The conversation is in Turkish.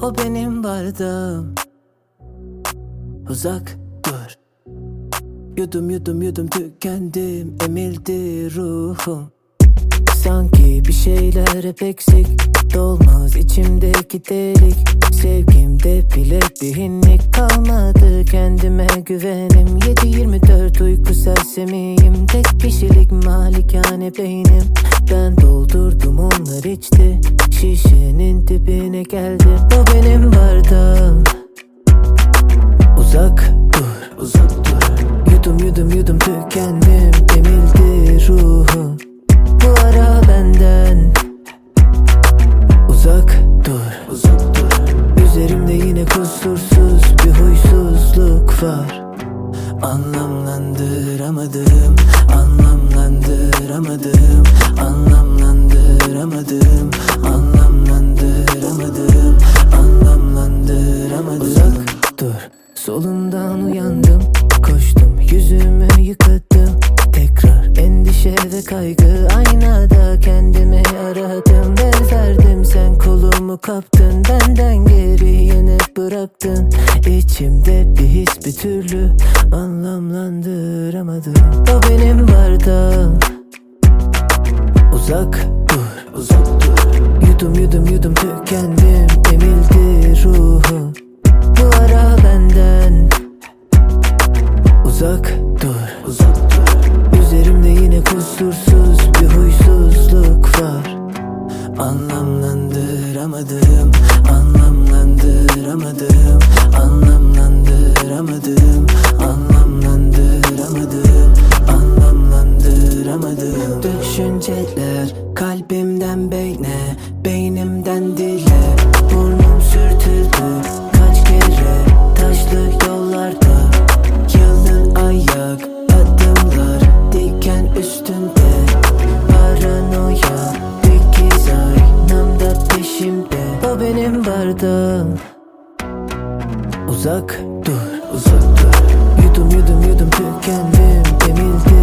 O benim bardağım. Uzak dur. Yudum yudum yudum tükendim, emildi ruhum. Sanki bir şeyler hep eksik, dolmaz içimdeki delik. Sevgimde bile bir hinlik kalmadı, kendime güvenim. 7/24 uyku sersemiyim, tek kişilik malikane beynim. Ben doldurdum, onlar içti, şişenin dibine geldim. O benim bardağım. Uzak dur, uzak dur. Yudum yudum yudum tükendim, emildi ruhum. Bu ara benden uzak dur, uzak dur. Üzerimde yine kusursuz bir huysuzluk var. Anlamlandıramadım, anlamlandıramadım, anlamlandıramadım, anlamlandıramadım, anlamlandıramadım. Uzak dur. Solumdan uyandım, koştum, yüzümü yıkadım. Tekrar endişe ve kaygı, aynada kendimi aradım. El verdim, sen kolumu kaptın, benden geri yine bıraktın. İçimde bir his bir türlü anlamlandıramadım. O benim bardağım. Uzak dur, uzak dur. Yudum yudum yudum tükendim, emildi ruhum. Bu ara benden uzak dur, uzak dur. Üzerimde yine kusursuz bir huysuzluk var. Anlamlandıramadım, anlamlandıramadım, anlamlandıramadım, anlamlandıramadım, anlamlandıramadım. Düşünceler kalbimden beyne, beynimden dile. Burnum sürtüldü kaç kere taşlı yollarda. Yalı ayak adımlar, diken üstünde. Paranoya dikiz aynamda peşimde. O benim bardağım. Uzak dur, uzak dur. Yudum yudum yudum tükendim, emildi